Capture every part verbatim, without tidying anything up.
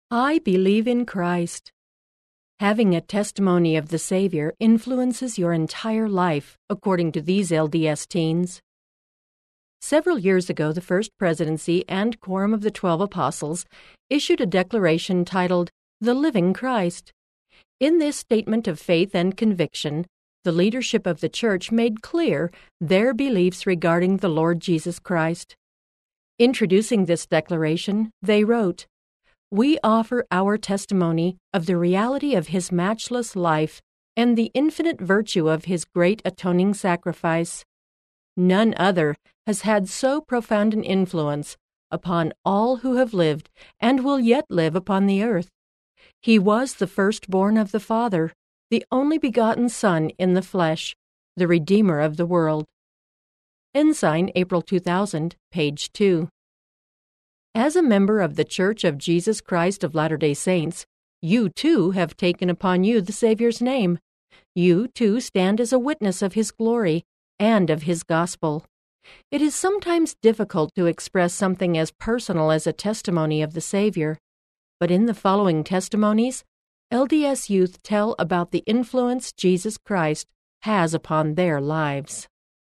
I believe in Christ. Having a testimony of the Savior influences your entire life, according to these L D S teens. Several years ago, the First Presidency and Quorum of the Twelve Apostles issued a declaration titled, The Living Christ. In this statement of faith and conviction, the leadership of the Church made clear their beliefs regarding the Lord Jesus Christ. Introducing this declaration, they wrote, We offer our testimony of the reality of His matchless life and the infinite virtue of His great atoning sacrifice. None other has had so profound an influence upon all who have lived and will yet live upon the earth. He was the firstborn of the Father, the only begotten Son in the flesh, the Redeemer of the world. Ensign, April two thousand, page two. As a member of the Church of Jesus Christ of Latter-day Saints, you too have taken upon you the Savior's name. You too stand as a witness of His glory and of His gospel. It is sometimes difficult to express something as personal as a testimony of the Savior, but in the following testimonies, L D S youth tell about the influence Jesus Christ has upon their lives.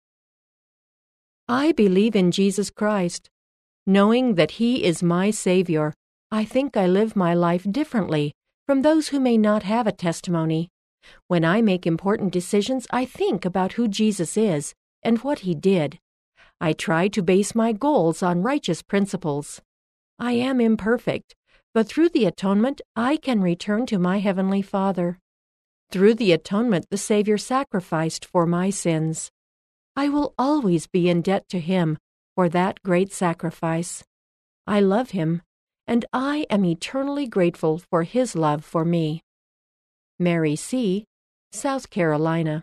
I believe in Jesus Christ. Knowing that He is my Savior, I think I live my life differently from those who may not have a testimony. When I make important decisions, I think about who Jesus is and what He did. I try to base my goals on righteous principles. I am imperfect, but through the atonement, I can return to my Heavenly Father. Through the atonement, the Savior sacrificed for my sins. I will always be in debt to Him for that great sacrifice. I love Him, and I am eternally grateful for His love for me. Mary C., South Carolina.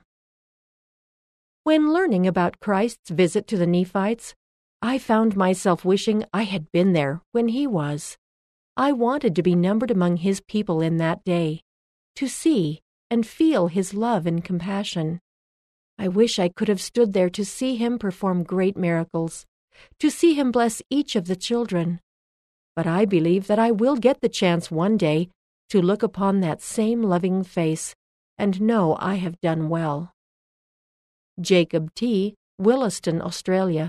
When learning about Christ's visit to the Nephites, I found myself wishing I had been there when He was. I wanted to be numbered among His people in that day, to see and feel His love and compassion. I wish I could have stood there to see Him perform great miracles, to see Him bless each of the children. But I believe that I will get the chance one day to look upon that same loving face and know I have done well. Jacob T., Williston, Australia.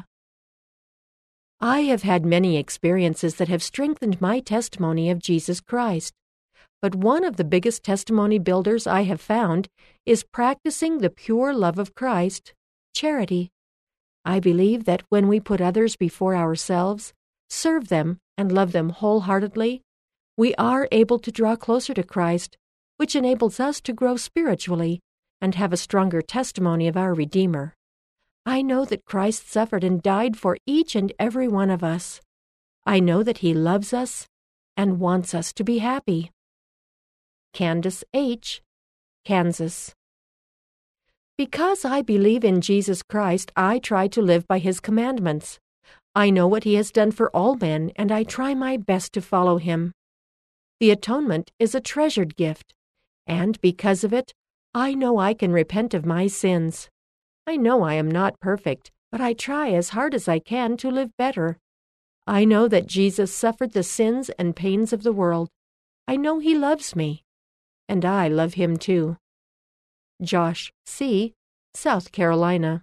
I have had many experiences that have strengthened my testimony of Jesus Christ, but one of the biggest testimony builders I have found is practicing the pure love of Christ, charity. I believe that when we put others before ourselves, serve them, and love them wholeheartedly, we are able to draw closer to Christ, which enables us to grow spiritually and have a stronger testimony of our Redeemer. I know that Christ suffered and died for each and every one of us. I know that He loves us and wants us to be happy. Candace H., Kansas. Because I believe in Jesus Christ, I try to live by His commandments. I know what He has done for all men, and I try my best to follow Him. The atonement is a treasured gift, and because of it, I know I can repent of my sins. I know I am not perfect, but I try as hard as I can to live better. I know that Jesus suffered the sins and pains of the world. I know He loves me, and I love Him too. Josh C., South Carolina.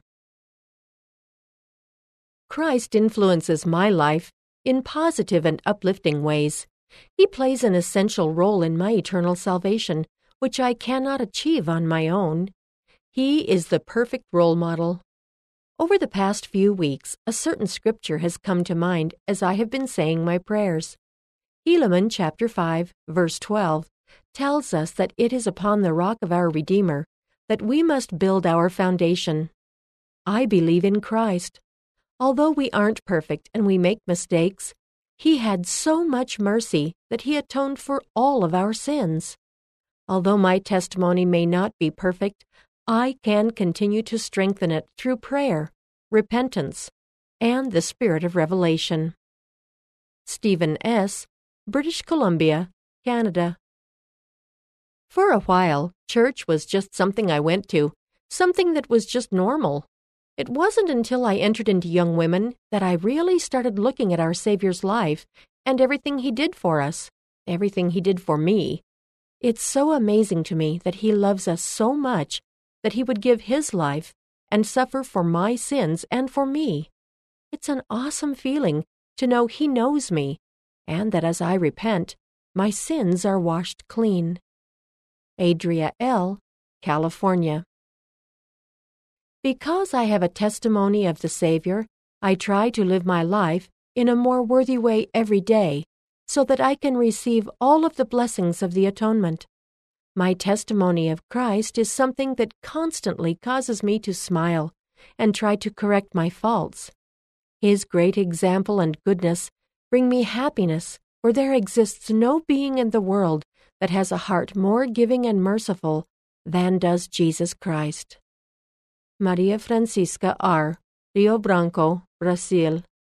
Christ influences my life in positive and uplifting ways. He plays an essential role in my eternal salvation, which I cannot achieve on my own. He is the perfect role model. Over the past few weeks, a certain scripture has come to mind as I have been saying my prayers. Helaman chapter five, verse twelve, tells us that it is upon the rock of our Redeemer that we must build our foundation. I believe in Christ. Although we aren't perfect and we make mistakes, He had so much mercy that He atoned for all of our sins. Although my testimony may not be perfect, I can continue to strengthen it through prayer, repentance, and the spirit of revelation. Stephen S., British Columbia, Canada. For a while, church was just something I went to, something that was just normal. It wasn't until I entered into young women that I really started looking at our Savior's life and everything He did for us, everything he did for me. It's so amazing to me that he loves us so much that he would give his life and suffer for my sins and for me. It's an awesome feeling to know he knows me, and that as I repent, my sins are washed clean. Adria L., California. Because I have a testimony of the Savior, I try to live my life in a more worthy way every day, so that I can receive all of the blessings of the atonement. My testimony of Christ is something that constantly causes me to smile and try to correct my faults. His great example and goodness bring me happiness, for there exists no being in the world that has a heart more giving and merciful than does Jesus Christ. Maria Francisca R., Rio Branco, Brazil.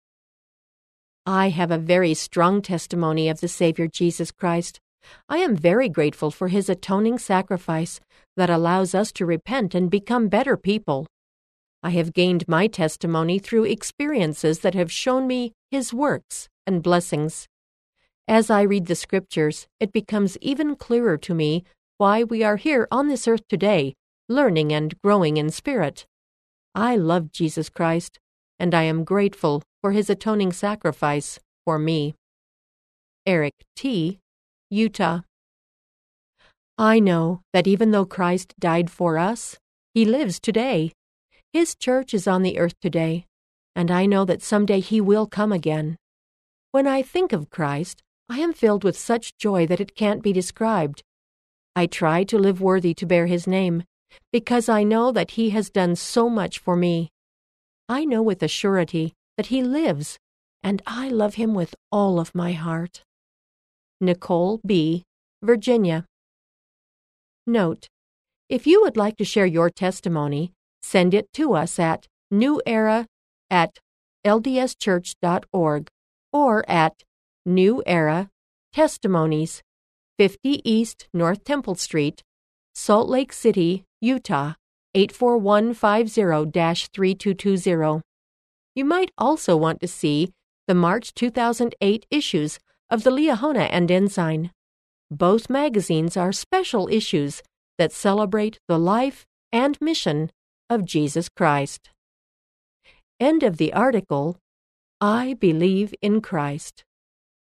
I have a very strong testimony of the Savior Jesus Christ. I am very grateful for his atoning sacrifice that allows us to repent and become better people. I have gained my testimony through experiences that have shown me his works and blessings. As I read the scriptures, it becomes even clearer to me why we are here on this earth today, learning and growing in spirit. I love Jesus Christ, and I am grateful for his atoning sacrifice for me. Eric T., Utah. I know that even though Christ died for us, he lives today. His church is on the earth today, and I know that someday he will come again. When I think of Christ, I am filled with such joy that it can't be described. I try to live worthy to bear his name, because I know that he has done so much for me. I know with a surety that he lives, and I love him with all of my heart. Nicole B., Virginia. Note: if you would like to share your testimony, send it to us at newera at ldschurch.org or at New Era Testimonies, fifty East North Temple Street, Salt Lake City, Utah, eight four one five zero dash three two two zero. You might also want to see the March two thousand eight issues of the Liahona and Ensign. Both magazines are special issues that celebrate the life and mission of Jesus Christ. End of the article. I Believe in Christ.